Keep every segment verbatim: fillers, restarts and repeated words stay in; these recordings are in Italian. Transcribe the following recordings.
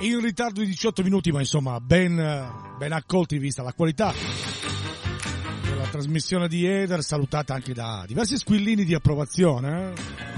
in ritardo di diciotto minuti, ma insomma ben, ben accolti vista la qualità della trasmissione di Eder, salutata anche da diversi squillini di approvazione.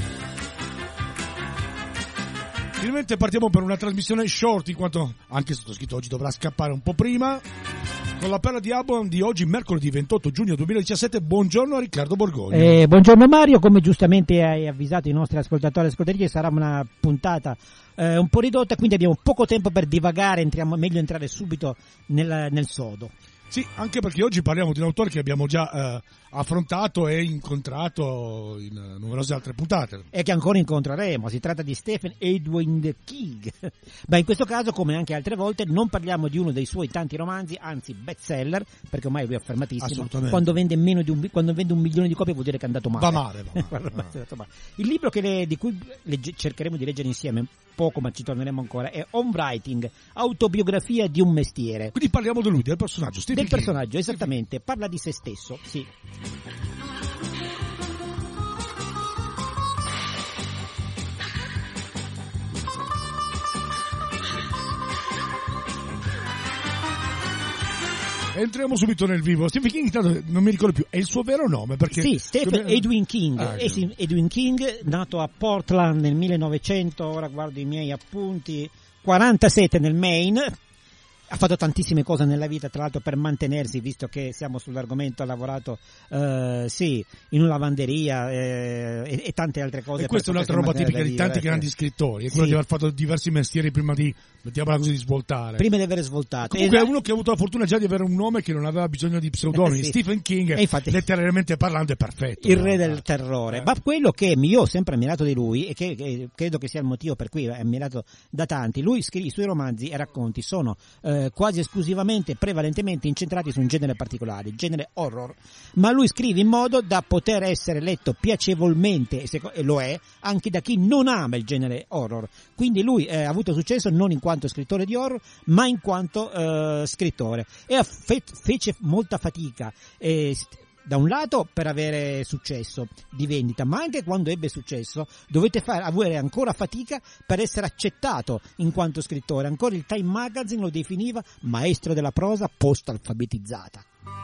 Finalmente partiamo per una trasmissione short, in quanto anche sottoscritto oggi dovrà scappare un po' prima, con la perla di album di oggi, mercoledì ventotto giugno duemiladiciassette. Buongiorno a Riccardo Borgogno. Eh, buongiorno Mario, come giustamente hai avvisato i nostri ascoltatori e ascoltatrici, sarà una puntata eh, un po' ridotta, quindi abbiamo poco tempo per divagare, entriamo, meglio entrare subito nel, nel sodo. Sì, anche perché oggi parliamo di un autore che abbiamo già eh, affrontato e incontrato in numerose altre puntate. E che ancora incontreremo. Si tratta di Stephen Edwin King. Beh, in questo caso, come anche altre volte, non parliamo di uno dei suoi tanti romanzi, anzi bestseller, perché ormai lui è affermatissimo. Quando vende meno di un, quando vende un milione di copie vuol dire che è andato male. Va male, va male. Va male. Il libro che le, di cui legge, cercheremo di leggere insieme, poco ma ci torneremo ancora, è Home Writing, autobiografia di un mestiere. Quindi parliamo di lui, del personaggio Stephen del King. personaggio, esattamente, parla di se stesso, sì. Entriamo subito nel vivo. Stephen King, intanto non mi ricordo più, è il suo vero nome? Perché sì, Stephen come... Edwin King. Ah, eh sì, Edwin King, nato a Portland nel millenovecento, ora guardo i miei appunti, quarantasette nel Maine. Ha fatto tantissime cose nella vita, tra l'altro per mantenersi, visto che siamo sull'argomento, ha lavorato eh, sì, in una lavanderia eh, e, e tante altre cose. E questa è un'altra roba tipica di tanti grandi scrittori, è quello sì. di aver fatto diversi mestieri prima di, mettiamola così, di svoltare. Prima di aver svoltato. Comunque e... è uno che ha avuto la fortuna già di avere un nome che non aveva bisogno di pseudonimi. sì. Stephen King, infatti, letteralmente parlando, è perfetto. Il no? re del terrore. Eh. Ma quello che io ho sempre ammirato di lui, e che, che credo che sia il motivo per cui è ammirato da tanti, lui scrive i suoi romanzi e racconti sono eh, quasi esclusivamente prevalentemente incentrati su un genere particolare, il genere horror, ma lui scrive in modo da poter essere letto piacevolmente, e, seco- e lo è, anche da chi non ama il genere horror. Quindi lui eh, ha avuto successo non in quanto scrittore di horror, ma in quanto eh, scrittore, e fe- fece molta fatica eh, da un lato per avere successo di vendita, ma anche quando ebbe successo dovete fare, avere ancora fatica per essere accettato in quanto scrittore. Ancora il Time Magazine lo definiva maestro della prosa post-alfabetizzata.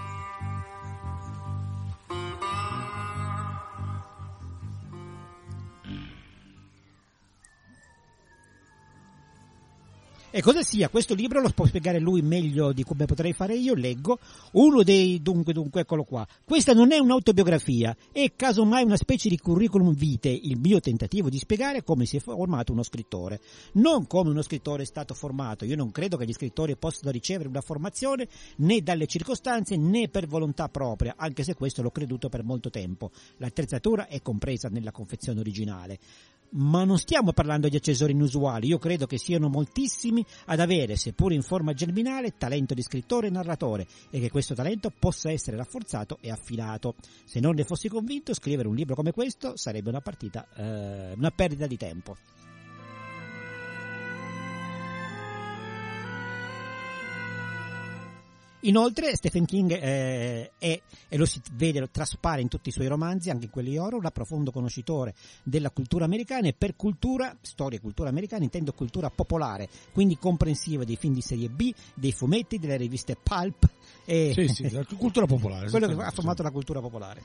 E cosa sia questo libro lo può spiegare lui meglio di come potrei fare io. Leggo uno dei dunque dunque eccolo qua. Questa non è un'autobiografia, è casomai una specie di curriculum vitae, il mio tentativo di spiegare come si è formato uno scrittore, non come uno scrittore è stato formato. Io non credo che gli scrittori possano ricevere una formazione né dalle circostanze né per volontà propria, anche se questo l'ho creduto per molto tempo. L'attrezzatura è compresa nella confezione originale. Ma non stiamo parlando di accessori inusuali, io credo che siano moltissimi ad avere, seppur in forma germinale, talento di scrittore e narratore, e che questo talento possa essere rafforzato e affinato. Se non ne fossi convinto, scrivere un libro come questo sarebbe una partita, eh, una perdita di tempo. Inoltre Stephen King eh, è, e lo si vede, lo traspare in tutti i suoi romanzi, anche in quelli horror, un profondo conoscitore della cultura americana, e per cultura, storia e cultura americana intendo cultura popolare, quindi comprensiva dei film di serie B, dei fumetti, delle riviste pulp. E sì, sì, la cultura popolare. Quello che ha formato la cultura popolare.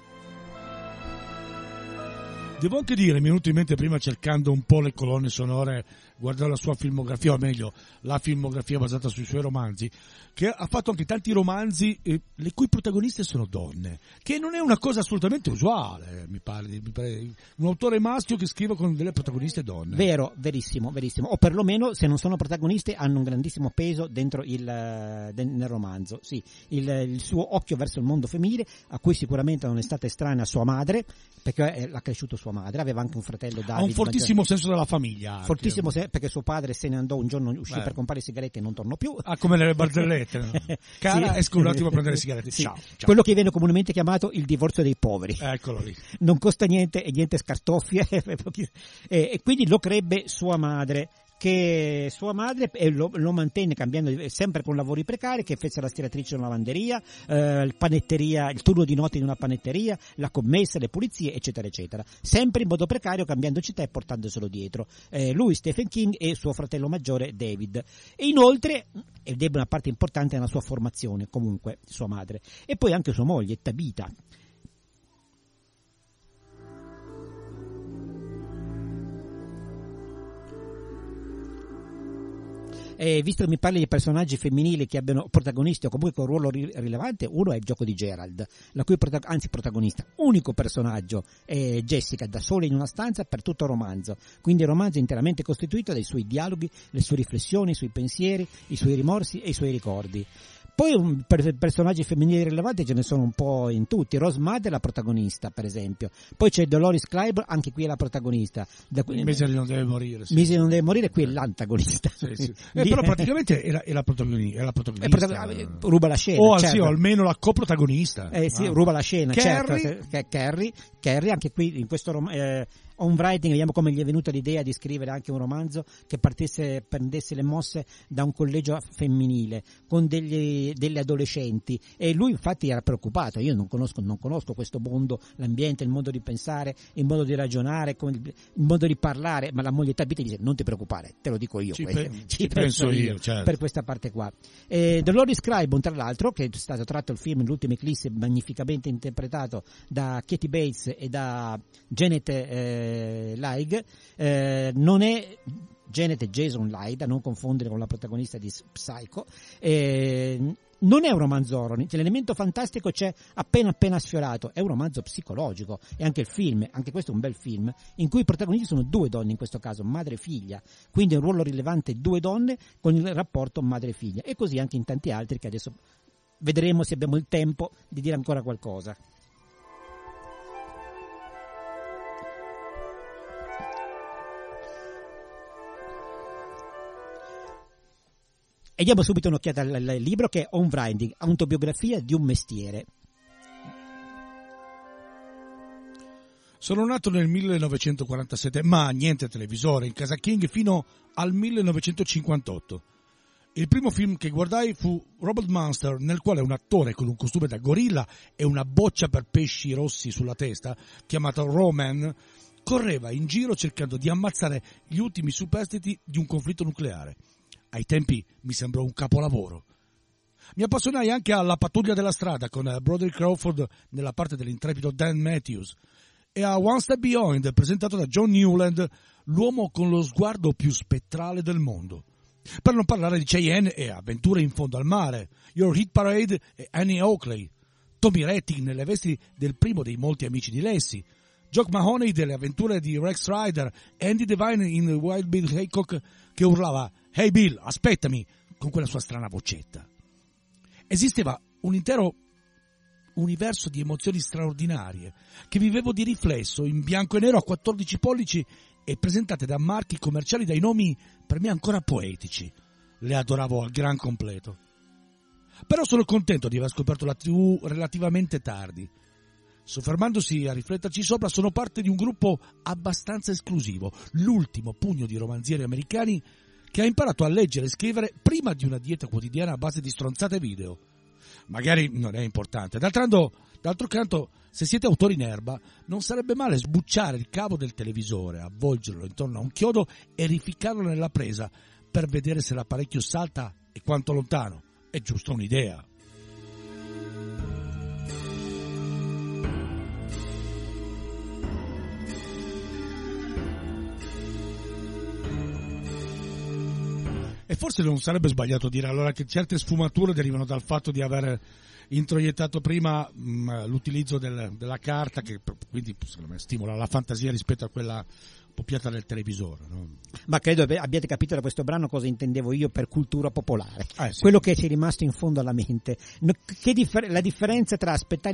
Devo anche dire, mi è venuto in mente prima cercando un po' le colonne sonore, guardare la sua filmografia, o meglio, la filmografia basata sui suoi romanzi, che ha fatto anche tanti romanzi eh, le cui protagoniste sono donne, che non è una cosa assolutamente usuale, mi pare, mi pare un autore maschio che scrive con delle protagoniste donne. Vero, verissimo, verissimo, o perlomeno se non sono protagoniste hanno un grandissimo peso dentro il nel romanzo, sì, il, il suo occhio verso il mondo femminile, a cui sicuramente non è stata estranea sua madre, perché l'ha cresciuto sua madre, aveva anche un fratello Davide. Ha un fortissimo maggior... senso della famiglia. Anche. Fortissimo, se... perché suo padre se ne andò un giorno, uscì eh. per comprare sigarette e non tornò più. Ah, come nelle barzellette. No? Cara, sì. Esco un attimo a prendere sigarette. Sì. Ciao, ciao. Quello che viene comunemente chiamato il divorzio dei poveri. Eccolo lì. Non costa niente e niente scartoffie. e, e quindi lo crebbe sua madre, che sua madre eh, lo, lo mantenne cambiando sempre con lavori precari, che fece la stiratrice in una lavanderia, eh, il panetteria, il turno di notte in una panetteria, la commessa, le pulizie, eccetera eccetera, sempre in modo precario, cambiando città e portandoselo dietro. Eh, lui, Stephen King, e suo fratello maggiore David. E inoltre, ed è una parte importante nella sua formazione, comunque sua madre, e poi anche sua moglie Tabitha. Eh, visto che mi parli di personaggi femminili che abbiano protagonisti o comunque un ruolo ri- rilevante, uno è il gioco di Gerald, la cui prota- anzi protagonista, unico personaggio, è Jessica, da sola in una stanza per tutto il romanzo, quindi il romanzo è interamente costituito dai suoi dialoghi, le sue riflessioni, i suoi pensieri, i suoi rimorsi e i suoi ricordi. Poi un, per personaggi femminili rilevanti ce ne sono un po' in tutti. Rose Mudd è la protagonista, per esempio. Poi c'è Dolores Claiborne, anche qui è la protagonista. Da, Misery non deve morire. Sì. Misery non deve morire, qui è l'antagonista. Sì, sì. Eh, però praticamente è la, è la protagonista. È la protagonista. È protagonista. Ruba la scena. O certo. sì, o almeno la coprotagonista. Eh sì, ah. ruba la scena, Carrie. certo. Carrie, Carrie, anche qui in questo romanzo. Eh, On Writing, vediamo come gli è venuta l'idea di scrivere anche un romanzo che partisse, prendesse le mosse da un collegio femminile con degli, delle adolescenti, e lui infatti era preoccupato. Io non conosco, non conosco questo mondo, l'ambiente, il modo di pensare, il modo di ragionare, il modo di parlare, ma la moglie Tabitha dice: non ti preoccupare, te lo dico io, ci, questo, pe- ci ci penso, penso io, io certo. Per questa parte qua. eh, Dolores Claiborne, tra l'altro, che è stato tratto il film L'ultima eclisse, magnificamente interpretato da Kathy Bates e da Janet eh, Leigh, eh, non è Janet e Jason Leigh, da non confondere con la protagonista di Psycho. eh, non è un romanzo horror, l'elemento fantastico c'è appena appena sfiorato, è un romanzo psicologico, e anche il film, anche questo è un bel film, in cui i protagonisti sono due donne, in questo caso madre e figlia, quindi è un ruolo rilevante, due donne con il rapporto madre e figlia, e così anche in tanti altri che adesso vedremo se abbiamo il tempo di dire ancora qualcosa. E diamo subito un'occhiata al, al libro, che è On Writing, autobiografia di un mestiere. Sono nato nel millenovecentoquarantasette, ma niente televisore in casa King fino al millenovecentocinquantotto. Il primo film che guardai fu Robot Monster, nel quale un attore con un costume da gorilla e una boccia per pesci rossi sulla testa, chiamato Roman, correva in giro cercando di ammazzare gli ultimi superstiti di un conflitto nucleare. Ai tempi mi sembrò un capolavoro. Mi appassionai anche alla Pattuglia della strada con Broderick Crawford nella parte dell'intrepido Dan Matthews, e a One Step Beyond, presentato da John Newland, l'uomo con lo sguardo più spettrale del mondo. Per non parlare di Cheyenne e Avventure in fondo al mare, Your Hit Parade e Annie Oakley, Tommy Rettig nelle vesti del primo dei molti amici di Lassie, Jock Mahoney delle avventure di Rex Rider, Andy Devine in Wild Bill Hickok che urlava "Hey Bill, aspettami", con quella sua strana vocetta. Esisteva un intero universo di emozioni straordinarie che vivevo di riflesso in bianco e nero a quattordici pollici e presentate da marchi commerciali dai nomi per me ancora poetici. Le adoravo al gran completo. Però sono contento di aver scoperto la tivù relativamente tardi. Soffermandosi a rifletterci sopra, sono parte di un gruppo abbastanza esclusivo, l'ultimo pugno di romanzieri americani che ha imparato a leggere e scrivere prima di una dieta quotidiana a base di stronzate video. Magari non è importante. D'altro, d'altro canto, se siete autori in erba, non sarebbe male sbucciare il cavo del televisore, avvolgerlo intorno a un chiodo e rificcarlo nella presa per vedere se l'apparecchio salta e quanto lontano. È giusto un'idea. E forse non sarebbe sbagliato dire allora che certe sfumature derivano dal fatto di aver introiettato prima mh, l'utilizzo del, della carta, che quindi secondo me stimola la fantasia rispetto a quella poppiata del televisore, no? Ma credo abbiate capito da questo brano cosa intendevo io per cultura popolare, eh, sì. Quello che ci è rimasto in fondo alla mente. Che differ- la differenza tra aspettare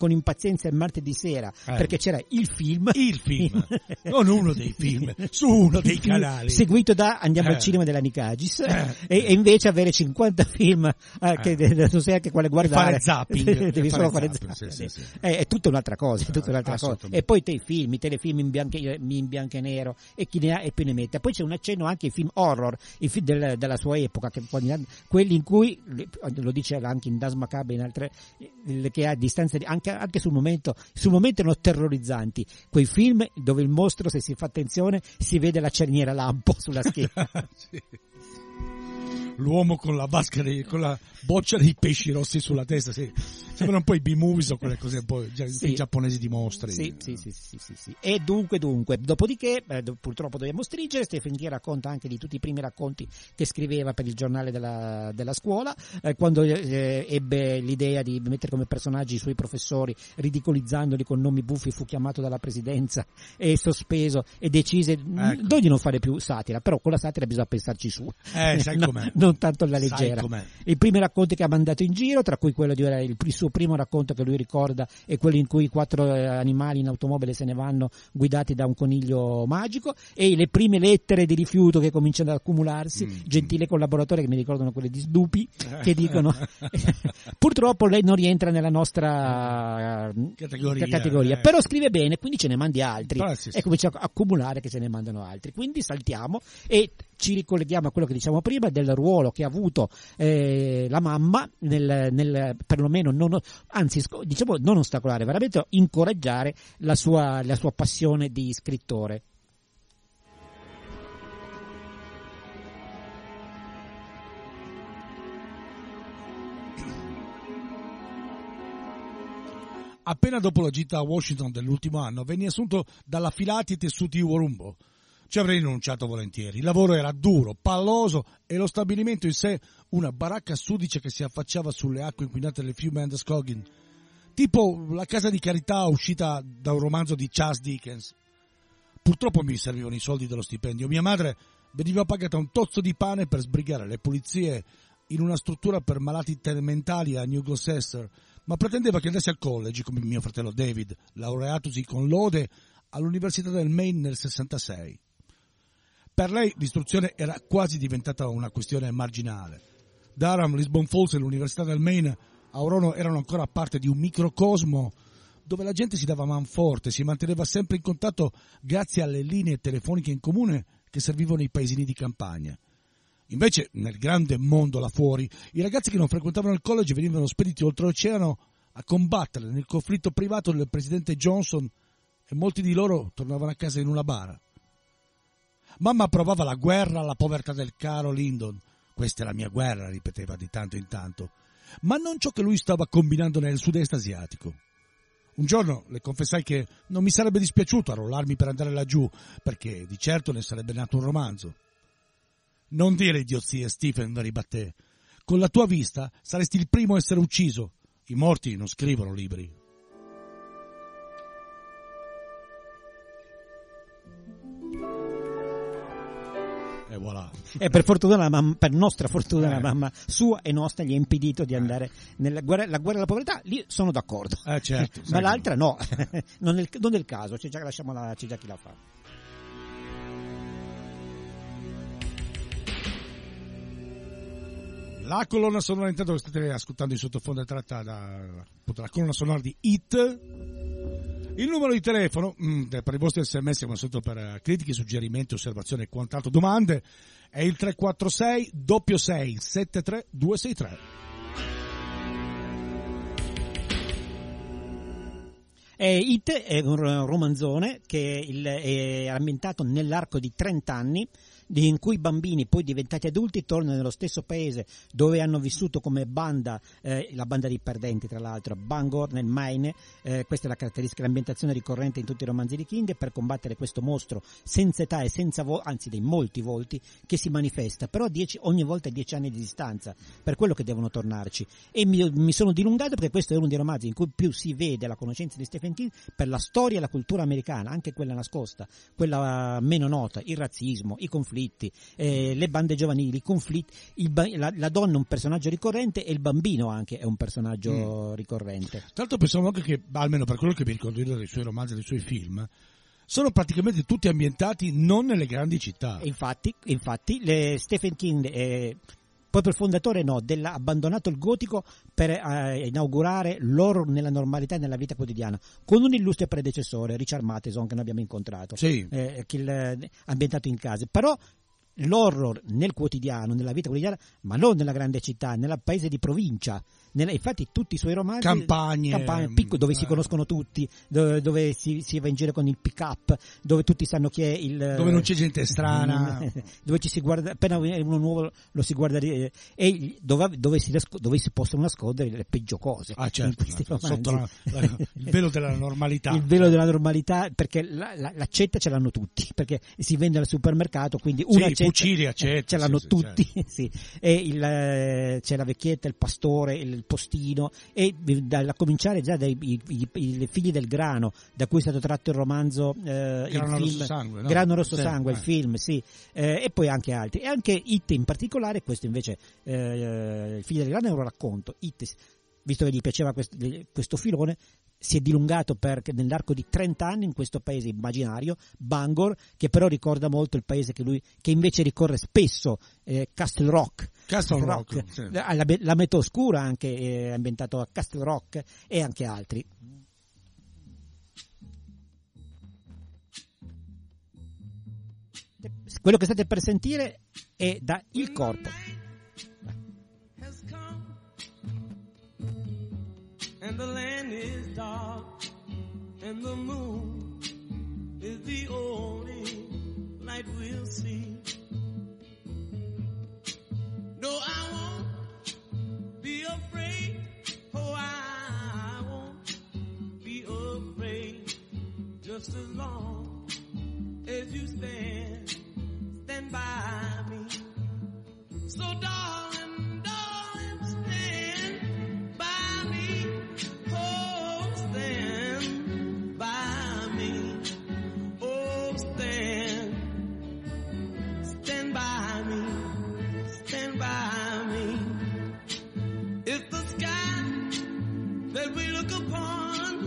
con impazienza il martedì sera eh. perché c'era il film, il film, non uno dei film, su uno dei canali, seguito da Andiamo eh. al cinema della Nicagis, eh. e, e invece avere cinquanta film eh, che eh. non sai anche quale guardare, fare zapping, devi solo fare zapping, zapping. Sì, sì, sì. È, è tutta un'altra cosa, è tutta un'altra cosa. E poi te i film, i telefilm in bianco, in bianco e nero, e chi ne ha e più ne mette. Poi c'è un accenno anche ai film horror, i film del, della sua epoca, che quelli in cui, lo dice anche in Das Macabre, in altre, che a distanza di, anche, anche sul momento sul momento erano terrorizzanti quei film dove il mostro, se si fa attenzione, si vede la cerniera lampo sulla schiena. Sì. L'uomo con la vasca dei, con la boccia dei pesci rossi sulla testa, sì. Sembrano un po' i B-movies o quelle cose un po' sì. i giapponesi di mostri. Sì, sì, sì, sì, sì, sì. E dunque, dunque, dopodiché, eh, purtroppo dobbiamo stringere. Stephen King racconta anche di tutti i primi racconti che scriveva per il giornale della, della scuola, eh, quando eh, ebbe l'idea di mettere come personaggi i suoi professori, ridicolizzandoli con nomi buffi, fu chiamato dalla presidenza e sospeso, e decise ecco. non di non fare più satira, però con la satira bisogna pensarci su. Eh, sai no, com'è. Non tanto alla leggera. Sai com'è. I primi racconti che ha mandato in giro, tra cui quello di il, il suo primo racconto che lui ricorda è quello in cui quattro eh, animali in automobile se ne vanno guidati da un coniglio magico, e le prime lettere di rifiuto che cominciano ad accumularsi, mm. gentile collaboratore, che mi ricordano quelle di Snoopy, che dicono purtroppo lei non rientra nella nostra uh, categoria, categoria eh. però scrive bene, quindi ce ne mandi altri, ah, sì, sì. e comincia a accumulare che ce ne mandano altri, quindi saltiamo e ci ricolleghiamo a quello che diciamo prima del ruolo che ha avuto eh, la mamma nel, nel perlomeno non, anzi diciamo non ostacolare, veramente incoraggiare la sua, la sua passione di scrittore. Appena dopo la gita a Washington dell'ultimo anno venne assunto dalla Filati Tessuti Warumbo. Ci avrei rinunciato volentieri. Il lavoro era duro, palloso e lo stabilimento in sé una baracca sudicia che si affacciava sulle acque inquinate del fiume Androscoggin, tipo la casa di carità uscita da un romanzo di Charles Dickens. Purtroppo mi servivano i soldi dello stipendio. Mia madre veniva pagata un tozzo di pane per sbrigare le pulizie in una struttura per malati mentali a New Gloucester, ma pretendeva che andassi al college come mio fratello David, laureatosi con lode all'Università del Maine nel sessantasei. Per lei l'istruzione era quasi diventata una questione marginale. Durham, Lisbon Falls e l'Università del Maine a Orono erano ancora parte di un microcosmo dove la gente si dava manforte, si manteneva sempre in contatto grazie alle linee telefoniche in comune che servivano i paesini di campagna. Invece, nel grande mondo là fuori, i ragazzi che non frequentavano il college venivano spediti oltreoceano a combattere nel conflitto privato del presidente Johnson, e molti di loro tornavano a casa in una bara. Mamma provava la guerra alla povertà del caro Lyndon. Questa è la mia guerra, ripeteva di tanto in tanto, ma non ciò che lui stava combinando nel sud-est asiatico. Un giorno le confessai che non mi sarebbe dispiaciuto arrollarmi per andare laggiù, perché di certo ne sarebbe nato un romanzo. Non dire idiozie, Stephen, ribatté. Con la tua vista saresti il primo a essere ucciso. I morti non scrivono libri. E voilà. E per fortuna la mamma, per nostra fortuna eh. la mamma sua e nostra gli ha impedito di andare nella guerra, la guerra alla povertà. Lì sono d'accordo, eh, certo, ma l'altra no, non, è, non è il caso, c'è già, lasciamola, c'è già chi la fa. La colonna sonora, intanto che state ascoltando in sottofondo, è tratta da, dalla colonna sonora di It. Il numero di telefono mh, per i vostri sms, come sempre per critiche, suggerimenti, osservazioni e quant'altro, domande, è il tre quattro sei sei sei sette tre due sei tre. Eh, It è un romanzone che è, il, è ambientato nell'arco di trenta anni, in cui i bambini poi diventati adulti tornano nello stesso paese dove hanno vissuto come banda, eh, la banda dei perdenti tra l'altro, Bangor nel Maine. Eh, questa è la caratteristica, l'ambientazione ricorrente in tutti i romanzi di King, per combattere questo mostro senza età e senza vo- anzi dei molti volti, che si manifesta però dieci, ogni volta a dieci anni di distanza, per quello che devono tornarci. E mi, mi sono dilungato perché questo è uno dei romanzi in cui più si vede la conoscenza di Stephen King per la storia e la cultura americana, anche quella nascosta, quella meno nota, il razzismo, i conflitti conflitti, eh, le bande giovanili, i conflitti, il ba- la, la donna è un personaggio ricorrente e il bambino anche è un personaggio mm. ricorrente. Tra l'altro pensavo anche che, almeno per quello che mi ricordo io dei suoi romanzi e dei suoi film, sono praticamente tutti ambientati non nelle grandi città. E infatti, infatti le Stephen King, eh, proprio il fondatore no, della, ha abbandonato il gotico per eh, inaugurare l'horror nella normalità e nella vita quotidiana, con un illustre predecessore, Richard Matheson, che noi abbiamo incontrato, sì. eh, che il, ambientato in case. Però l'horror nel quotidiano, nella vita quotidiana, ma non nella grande città, nel paese di provincia. Nella, infatti tutti i suoi romanzi campagne, campagne picco, dove eh. si conoscono tutti, dove, dove si, si va in giro con il pick up, dove tutti sanno chi è il, dove non c'è gente strana, dove ci si guarda appena uno nuovo lo si guarda eh, e dove, dove, si, dove si possono nascondere le peggio cose. Ah, certo, sotto la, la, il velo della normalità. Il velo della normalità, perché la, la, l'accetta ce l'hanno tutti, perché si vende al supermercato, quindi una sì, fucili accetta, ce l'hanno sì, tutti, certo. sì. E il, c'è la vecchietta, il pastore, il postino, e da, da cominciare già dai i, i, i figli del grano, da cui è stato tratto il romanzo, eh, Grano il film Rosso Sangue, no? Grano Rosso sì, Sangue, eh. il film, sì, eh, e poi anche altri, e anche It in particolare. Questo invece, eh, il figlio del grano è un racconto. It, visto che gli piaceva questo, questo filone, si è dilungato per, nell'arco di trenta anni in questo paese immaginario, Bangor, che però ricorda molto il paese che lui, che invece ricorre spesso, eh, Castle Rock. Castle Rock, Rock sì. la, la, la metà oscura anche è eh, ambientato a Castle Rock e anche altri. Quello che state per sentire è da Il Corpo. And the land is dark, and the moon is the only light we'll see. No, I won't be afraid, oh, I won't be afraid, just as long as you stand, stand by me. So darling, darling, stand by me. Oh, stand by me. Oh, stand, stand by me. Stand by me. If the sky that we look upon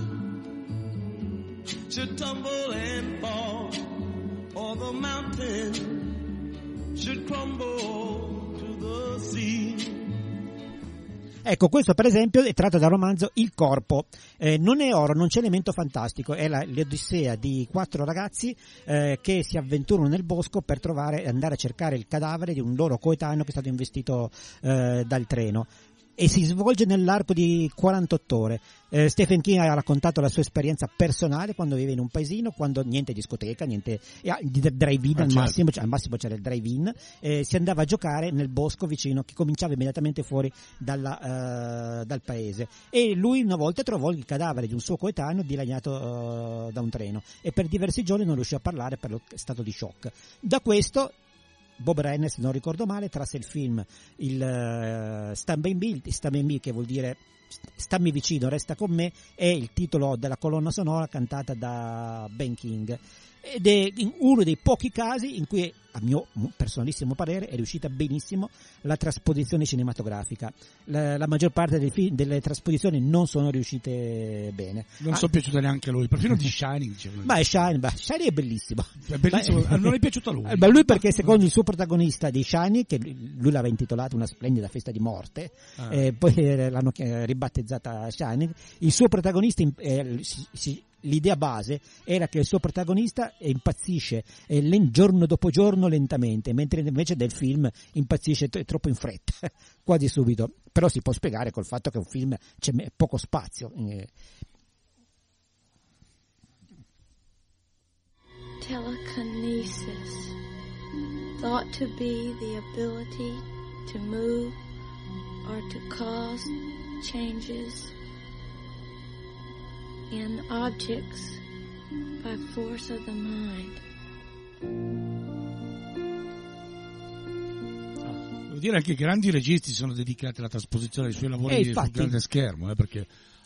should tumble and fall, or the mountain should crumble to the sea. Ecco, questo per esempio è tratto dal romanzo Il Corpo. Eh, non è oro, non c'è elemento fantastico, è la, l'odissea di quattro ragazzi eh, che si avventurano nel bosco per trovare e andare a cercare il cadavere di un loro coetaneo che è stato investito eh, dal treno. E si svolge nell'arco di quarantotto ore. Eh, Stephen King ha raccontato la sua esperienza personale quando vive in un paesino, quando niente discoteca, niente eh, di drive-in, ah, al, certo. massimo, cioè, al massimo c'era il drive-in, eh, si andava a giocare nel bosco vicino, che cominciava immediatamente fuori dalla, uh, dal paese, e lui una volta trovò il cadavere di un suo coetaneo dilaniato uh, da un treno, e per diversi giorni non riuscì a parlare per lo stato di shock. Da questo Bob Renner, se non ricordo male, trasse il film il uh, Stand By Me, Stand By Me, che vuol dire stammi vicino, resta con me, è il titolo della colonna sonora cantata da Ben King, ed è uno dei pochi casi in cui, a mio personalissimo parere, è riuscita benissimo la trasposizione cinematografica. La, la maggior parte dei film, delle trasposizioni non sono riuscite bene. Non ah, sono piaciute neanche a lui, perfino di Shining. Diciamo. Ma è Shining, ma Shining è bellissimo. È bellissimo, ma, non è piaciuto a lui. Ma lui perché secondo il suo protagonista di Shining, che lui l'aveva intitolato Una splendida festa di morte, ah. eh, poi l'hanno ribattezzata Shining, il suo protagonista eh, si, si l'idea base era che il suo protagonista impazzisce eh, giorno dopo giorno lentamente, mentre invece del film impazzisce t- troppo in fretta, quasi subito. Però si può spiegare col fatto che un film c'è poco spazio. Eh. Telekinesis, thought to be the ability to move or to cause changes in objects by force of the mind. Devo dire anche che grandi registi sono dedicati alla trasposizione dei suoi lavori eh, sul grande schermo, eh, perché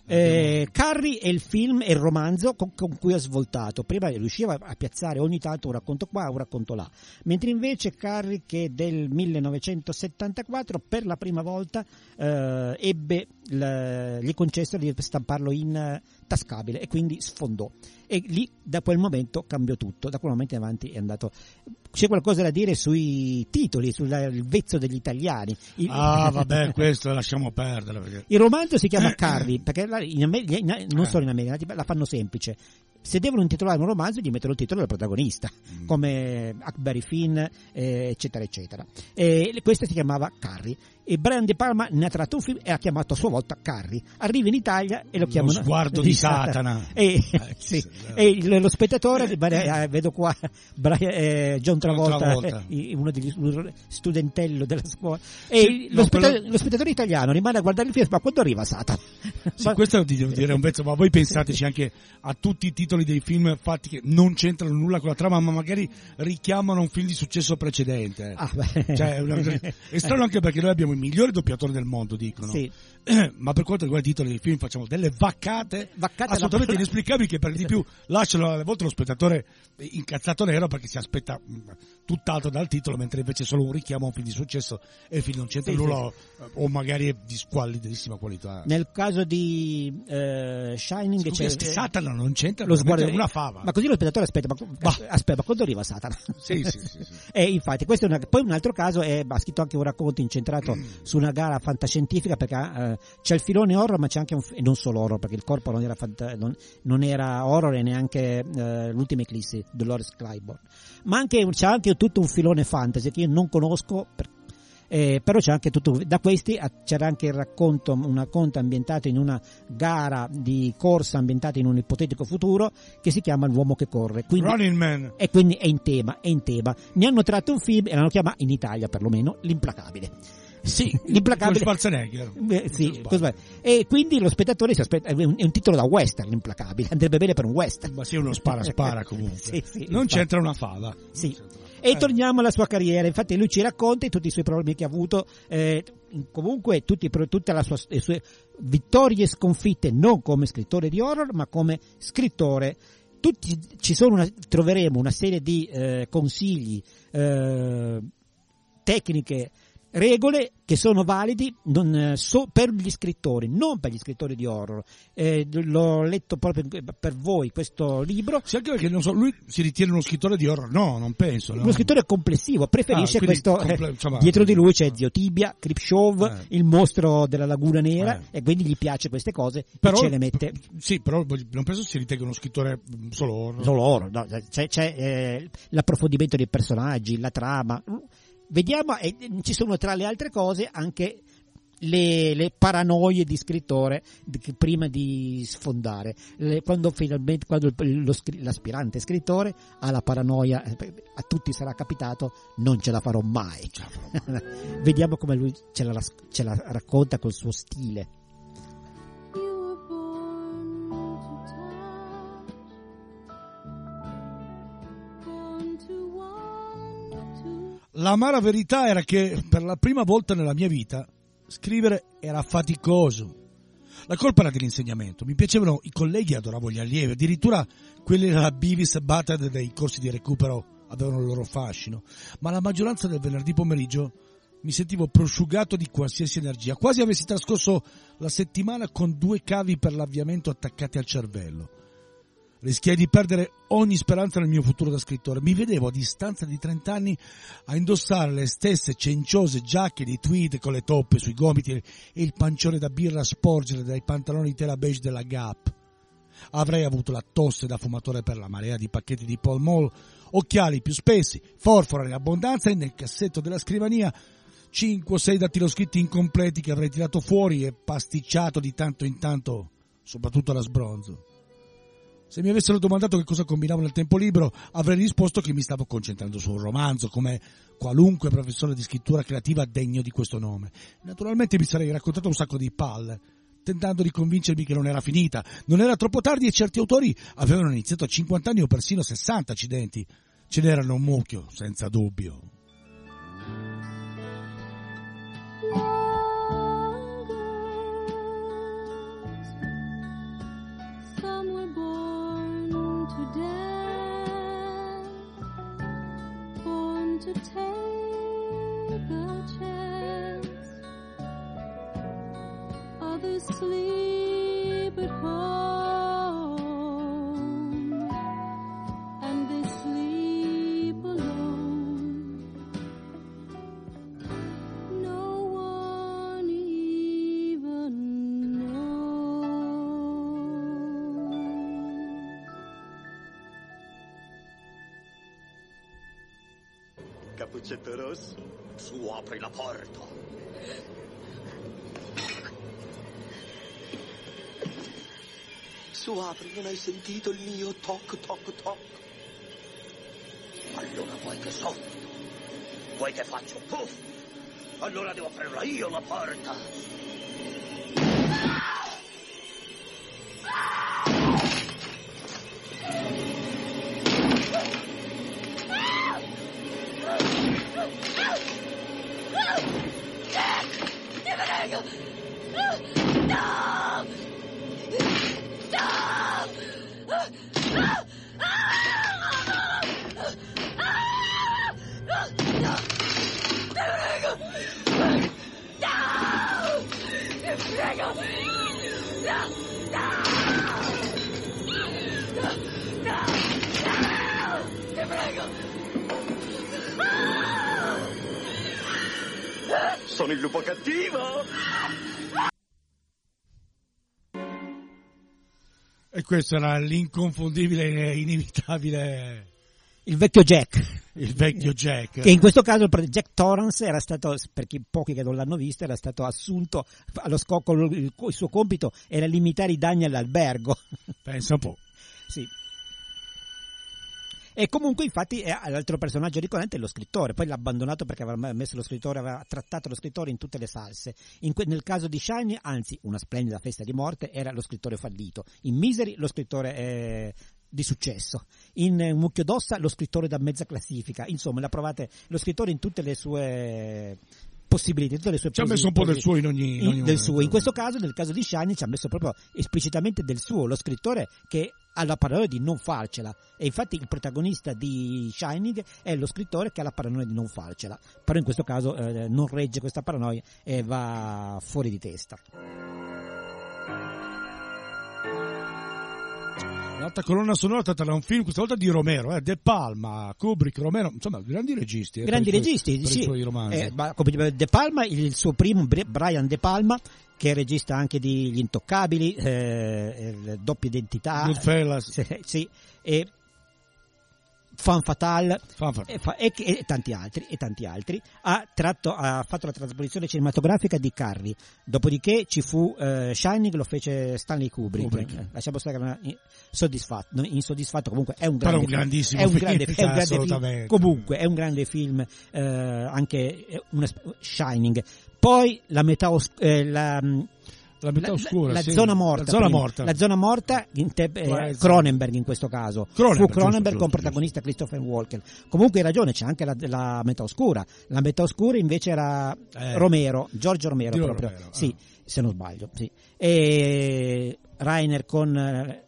Eh, Carrie è il film e il romanzo con, con cui ha svoltato. Prima riusciva a piazzare ogni tanto un racconto qua, un racconto là, mentre invece Carrie, che è del millenovecentosettantaquattro, per la prima volta eh, ebbe l- gli concessero di stamparlo in eh, tascabile e quindi sfondò. E lì da quel momento cambiò tutto, da quel momento in avanti è andato. C'è qualcosa da dire sui titoli, sul vezzo degli italiani. Il... Ah, vabbè, questo lasciamo perdere. Perché... Il romanzo si chiama Carrie, perché la, in America, in, non solo in America, la fanno semplice. Se devono intitolare un romanzo gli mettono il titolo del protagonista, mm. come Huckleberry Finn, eh, eccetera, eccetera. E questa si chiamava Carrie. E Brian De Palma ne ha tratto un film e ha chiamato a sua volta Carrie. Arriva in Italia e lo chiamano Lo sguardo di, di Satana. Satana. E, eh, sì. e il, lo spettatore, eh, vedo qua Brian, eh, John Travolta, Travolta. Eh, uno degli studentello della scuola. E sì, lo, no, spettatore, quello... lo spettatore italiano rimane a guardare il film, ma quando arriva Satana? Sì, ma... questo devo dire un pezzo, ma voi pensateci anche a tutti i titoli dei film fatti che non c'entrano nulla con la trama, ma magari richiamano un film di successo precedente. Ah, beh. Cioè, è, una... è strano anche perché noi abbiamo i migliori doppiatori del mondo, dicono. Sì. Ma per quanto riguarda i titoli dei film facciamo delle vaccate, vaccate assolutamente la... inesplicabili, che per di più lasciano alle volte lo spettatore incazzato nero perché si aspetta tutt'altro dal titolo, mentre invece è solo un richiamo a un film di successo e il film non c'entra sì, nulla sì. o magari è di squallidissima qualità. Nel caso di uh, Shining sì, c'è Satana non c'entra, lo sguardo è una fava. Ma così lo spettatore aspetta, ma, bah. aspetta, ma quando arriva Satana? Sì, sì, sì, sì. E infatti questo è una... poi un altro caso è, ha scritto anche un racconto incentrato mm. su una gara fantascientifica, perché uh, c'è il filone horror, ma c'è anche un e non solo horror, perché il corpo non era fanta... non, non era horror e neanche uh, l'ultima eclissi Dolores Claiborne, ma anche c'è anche tutto un filone fantasy che io non conosco per... Eh, però c'è anche tutto, da questi c'era anche il racconto, un racconto ambientato in una gara di corsa ambientata in un ipotetico futuro che si chiama L'uomo che corre, quindi, Running Man, e quindi è in tema, è in tema. Ne hanno tratto un film e l'hanno chiamato in Italia perlomeno L'implacabile. Sì, l'implacabile. Con Schwarzenegger. Eh, sì, e quindi lo spettatore si aspetta, è un, è un titolo da western, L'implacabile, andrebbe bene per un western. Ma sì, uno spara spara comunque. Sì, sì, non infatti. C'entra una fava. Sì. E torniamo alla sua carriera, infatti lui ci racconta di tutti i suoi problemi che ha avuto, eh, comunque tutti, tutte la sua, le sue vittorie e sconfitte, non come scrittore di horror ma come scrittore. Tutti, ci sono una, troveremo una serie di eh, consigli, eh, tecniche, regole che sono validi non, so, per gli scrittori, non per gli scrittori di horror. Eh, l'ho letto proprio per voi questo libro. Sì, anche perché non so, lui si ritiene uno scrittore di horror? No, non penso. No. Uno scrittore complessivo, preferisce ah, questo. Comple- insomma, dietro di lui c'è Zio Tibia, Creepshow, eh. il mostro della Laguna Nera, eh. e quindi gli piace queste cose però, e ce le mette. Sì, però non penso si ritenga uno scrittore solo horror. Solo horror, no, c'è, c'è eh, l'approfondimento dei personaggi, la trama. Vediamo, e ci sono tra le altre cose anche le, le paranoie di scrittore di, prima di sfondare. Le, quando finalmente quando lo, lo, l'aspirante scrittore ha la paranoia, a tutti sarà capitato, non ce la farò mai. Vediamo come lui ce la, ce la racconta col suo stile. L'amara verità era che per la prima volta nella mia vita scrivere era faticoso. La colpa era dell'insegnamento. Mi piacevano i colleghi, adoravo gli allievi, addirittura quelli della Beavis e Butthead dei corsi di recupero avevano il loro fascino. Ma la maggioranza del venerdì pomeriggio mi sentivo prosciugato di qualsiasi energia, quasi avessi trascorso la settimana con due cavi per l'avviamento attaccati al cervello. Rischiai di perdere ogni speranza nel mio futuro da scrittore. Mi vedevo a distanza di trent'anni a indossare le stesse cenciose giacche di tweed con le toppe sui gomiti e il pancione da birra sporgere dai pantaloni di tela beige della Gap. Avrei avuto la tosse da fumatore per la marea di pacchetti di Pall Mall, occhiali più spessi, forfora in abbondanza e nel cassetto della scrivania cinque o sei dattiloscritti incompleti che avrei tirato fuori e pasticciato di tanto in tanto, soprattutto alla sbronzo. Se mi avessero domandato che cosa combinavo nel tempo libero, avrei risposto che mi stavo concentrando su un romanzo, come qualunque professore di scrittura creativa degno di questo nome. Naturalmente mi sarei raccontato un sacco di palle, tentando di convincermi che non era finita, non era troppo tardi e certi autori avevano iniziato a cinquanta anni o persino sessanta, accidenti. Ce n'erano un mucchio, senza dubbio. sleep at home, and they sleep alone. No one even knows. Cappuccetto rosso, su, apri la porta. Su, apri, non hai sentito il mio toc toc toc? Allora vuoi che sotto? Vuoi che faccio puff? Allora devo aprirla io la porta. Ti prego! No! Sono il lupo cattivo! E questo era l'inconfondibile e inevitabile il vecchio Jack. Il vecchio Jack. Che in questo caso Jack Torrance era stato, per chi pochi che non l'hanno visto, era stato assunto allo scocco, il, il suo compito era limitare i danni all'albergo. Pensa un po'. Sì. E comunque infatti è, l'altro personaggio ricorrente è lo scrittore, poi l'ha abbandonato perché aveva messo lo scrittore, aveva trattato lo scrittore in tutte le salse. In que, nel caso di Shining, anzi, una splendida festa di morte, era lo scrittore fallito. In Misery lo scrittore eh, di successo. In Un mucchio d'ossa lo scrittore da mezza classifica. Insomma, la provate lo scrittore in tutte le sue possibilità, tutte le sue ci ha messo un po' del suo in ogni, in ogni in, del suo. In questo caso, nel caso di Shining, ci ha messo proprio esplicitamente del suo, lo scrittore che ha la paranoia di non farcela, e infatti il protagonista di Shining è lo scrittore che ha la paranoia di non farcela, però in questo caso eh, non regge questa paranoia e va fuori di testa. L'altra colonna sonora tratta da un film, questa volta di Romero, eh, De Palma, Kubrick, Romero, insomma grandi registi. Eh, grandi per registi, suoi, per sì. i suoi romanzi. Eh, ma, come De Palma, il suo primo, Brian De Palma, che è regista anche di Gli Intoccabili, eh, Doppia Identità, Goodfellas, sì, sì, e Fan Fatale, Fan Fatale. E, fa, e, e tanti altri, e tanti altri. Ha tratto, ha fatto la trasposizione cinematografica di Carrie. Dopodiché ci fu uh, Shining, lo fece Stanley Kubrick. Kubrick. Eh, lasciamo stare soddisfatto, insoddisfatto, comunque è un grande, però un grandissimo è un film, grande, è un grande film. Comunque è un grande film, eh, anche una, Shining. Poi la metà os- eh, la La metà oscura, la, la sì. zona morta, la zona prima. morta, la zona morta in te, eh, Cronenberg in questo caso, Cronenberg, fu Cronenberg giusto, con giusto, protagonista giusto. Christopher Walken. Comunque hai ragione, c'è anche la, la metà oscura. La metà oscura invece era eh, Romero, Giorgio Romero Dio proprio, Romero, sì, ah. se non sbaglio, sì. E Reiner con eh,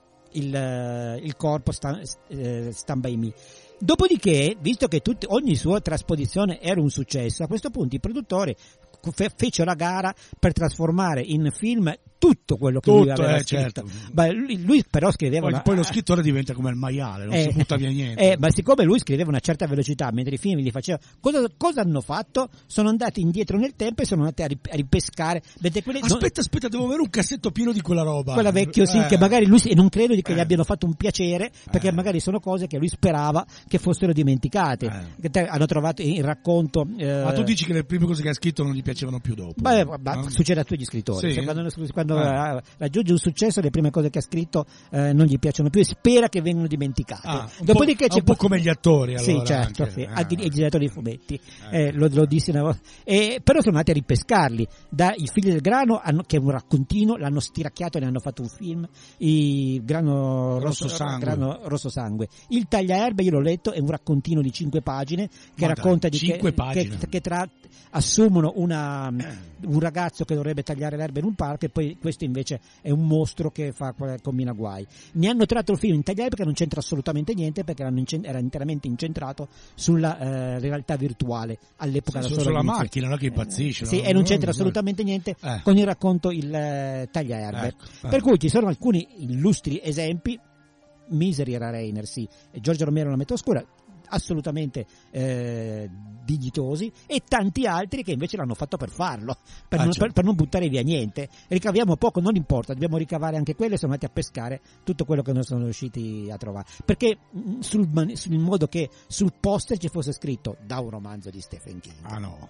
il, il corpo sta, eh, Stand By Me. Dopodiché, visto che tutti, ogni sua trasposizione era un successo, a questo punto i produttori fecero la gara per trasformare in film tutto quello che tutto, lui aveva eh, scritto. certo. Beh, lui, lui però scriveva poi, una... poi lo scrittore diventa come il maiale, non eh, si butta via niente. Eh, ma siccome lui scriveva a una certa velocità mentre i film li faceva, cosa, cosa hanno fatto? Sono andati indietro nel tempo e sono andati a, rip- a ripescare. Vedete, quelle, aspetta non... aspetta devo avere un cassetto pieno di quella roba, quella vecchio sì, eh. che magari lui e non credo che eh. gli abbiano fatto un piacere, perché eh. magari sono cose che lui sperava che fossero dimenticate, eh. che te, hanno trovato in racconto eh... ma tu dici che le prime cose che ha scritto non gli piacevano più dopo? Beh, ma no? succede a tutti gli scrittori, sì. cioè, quando, quando eh. raggiunge un successo le prime cose che ha scritto eh, non gli piacciono più e spera che vengano dimenticate. Ah, un Dopodiché po', c'è un po' come gli attori, allora, sì, certo, anche. sì, Ah. anche i giratori di fumetti, Eh. eh, lo, lo dissi una volta. E, però sono andati a ripescarli. Da I Figli del Grano, hanno, che è un raccontino, l'hanno stiracchiato e ne hanno fatto un film. Il Grano Rosso, Rosso Sangue. Grano Rosso Sangue. Il Tagliaerbe, io l'ho letto, è un raccontino di cinque pagine che Ma racconta dai, di cinque che, pagine. che, che tra assumono una, un ragazzo che dovrebbe tagliare l'erba in un parco e poi questo invece è un mostro che fa, combina guai. Mi hanno tratto il film in tagliare perché non c'entra assolutamente niente, perché era interamente incentrato sulla eh, realtà virtuale all'epoca. Sì, da sulla macchina, non che impazzisce. Eh, sì, no? e non c'entra assolutamente niente eh. con il racconto il eh, tagliaerbe. Ecco, eh. Per cui ci sono alcuni illustri esempi. Misery era Rainer, sì, e Giorgio Romero La metà oscura, assolutamente eh, dignitosi, e tanti altri che invece l'hanno fatto per farlo, per, ah, non, certo. per, per non buttare via niente. Ricaviamo poco, non importa, dobbiamo ricavare anche quello, e siamo andati a pescare tutto quello che non sono riusciti a trovare, perché sul, sul modo che sul poster ci fosse scritto da un romanzo di Stephen King. Ah no.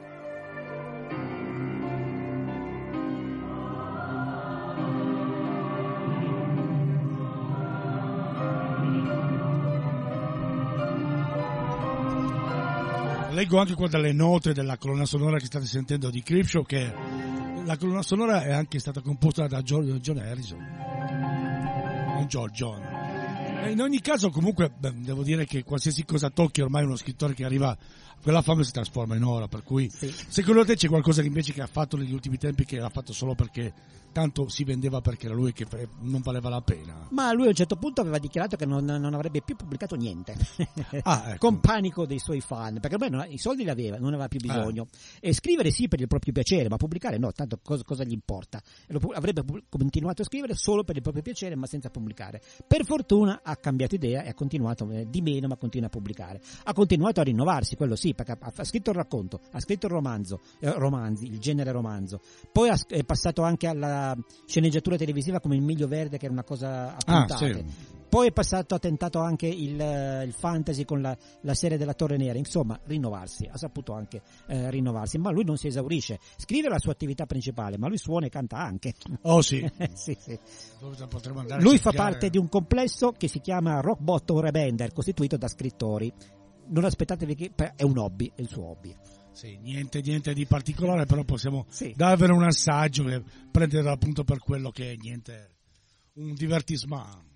Leggo anche qua dalle note della colonna sonora che state sentendo di Creepshow che la colonna sonora è anche stata composta da John, John Harrison, non John, John. E in ogni caso comunque beh, devo dire che qualsiasi cosa tocchi ormai uno scrittore che arriva a quella fama si trasforma in ora, per cui sì. Secondo te c'è qualcosa che invece che ha fatto negli ultimi tempi che ha fatto solo perché tanto si vendeva, perché era lui che non valeva la pena? Ma lui a un certo punto aveva dichiarato che non, non avrebbe più pubblicato niente, ah, ecco. con panico dei suoi fan, perché ormai non, i soldi li aveva, non aveva più bisogno. Eh. E scrivere sì per il proprio piacere, ma pubblicare no, tanto cosa, cosa gli importa? Lo, avrebbe continuato a scrivere solo per il proprio piacere, ma senza pubblicare. Per fortuna ha cambiato idea e ha continuato eh, di meno, ma continua a pubblicare. Ha continuato a rinnovarsi, quello sì, perché ha, ha scritto il racconto, ha scritto il romanzo, eh, romanzi, il genere romanzo. Poi ha, è passato anche alla sceneggiatura televisiva come Il Miglio Verde, che era una cosa a puntate. Ah, sì. Poi è passato, ha tentato anche il, il fantasy con la, la serie della Torre Nera, insomma rinnovarsi, ha saputo anche eh, rinnovarsi, ma lui non si esaurisce, scrive la sua attività principale, ma lui suona e canta anche. Oh sì, sì, sì. andare Lui a fa cercare... parte di un complesso che si chiama Rock Bottom Rebender, costituito da scrittori. Non aspettatevi che è un hobby, è il suo hobby. Sì, niente, niente di particolare, però possiamo sì. darvene un assaggio e prendere appunto per quello che è, niente, un divertissement.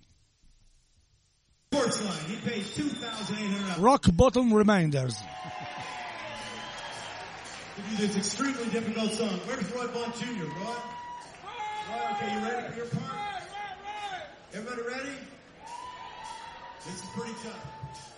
Rock Bottom Reminders. To do this extremely difficult song. Where's Roy Bond Junior, Roy? Roy, okay, you ready for your part? Everybody ready? This is pretty tough.